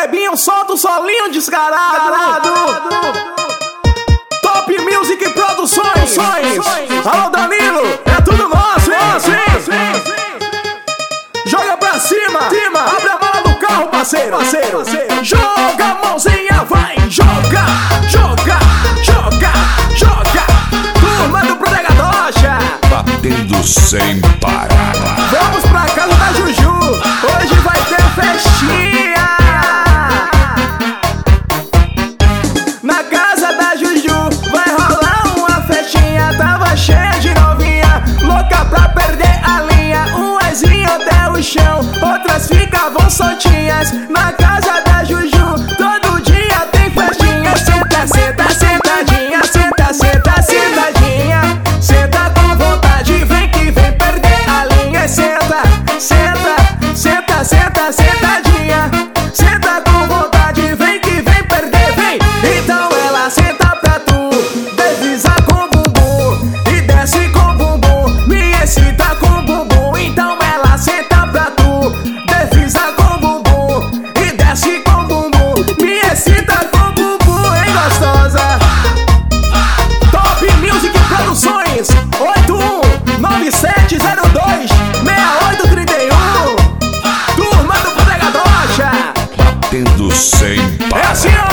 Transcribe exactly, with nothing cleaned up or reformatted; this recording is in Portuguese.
Clebinho solta o solinho descarado. Top Music Produções. Alô Danilo, é tudo nosso, hein? Joga pra cima, abre a mala do carro, parceiro. Joga a mãozinha, vai, joga, joga, joga, joga. Turma do Prodegadocha, batendo sem parar. vamos pra casa da Juju, hoje vai ter festinha. Na casa da Juju vai rolar uma festinha. Tava cheia de novinha, louca pra perder a linha. Umas iam até o chão, outras ficavam soltinhas. Na casa da Juju todo dia tem festinha. Senta, senta, sentadinha, senta, senta, sentadinha. Senta com vontade, vem que vem perder a linha. Senta, senta, senta, senta, sentadinha. Senta com vontade, vem que vem perder, vem. Então ela senta pra tu, desliza com bumbum e desce com bumbum, me excita com bumbum. Então ela senta pra tu, desliza com bumbum e desce com bumbum, me excita com bumbum, hein, gostosa? Top Music Produções, oito um nove sete zero dois seis oito três um. Turma do Prodegadocha, Batendo sem é parar. assim, ó.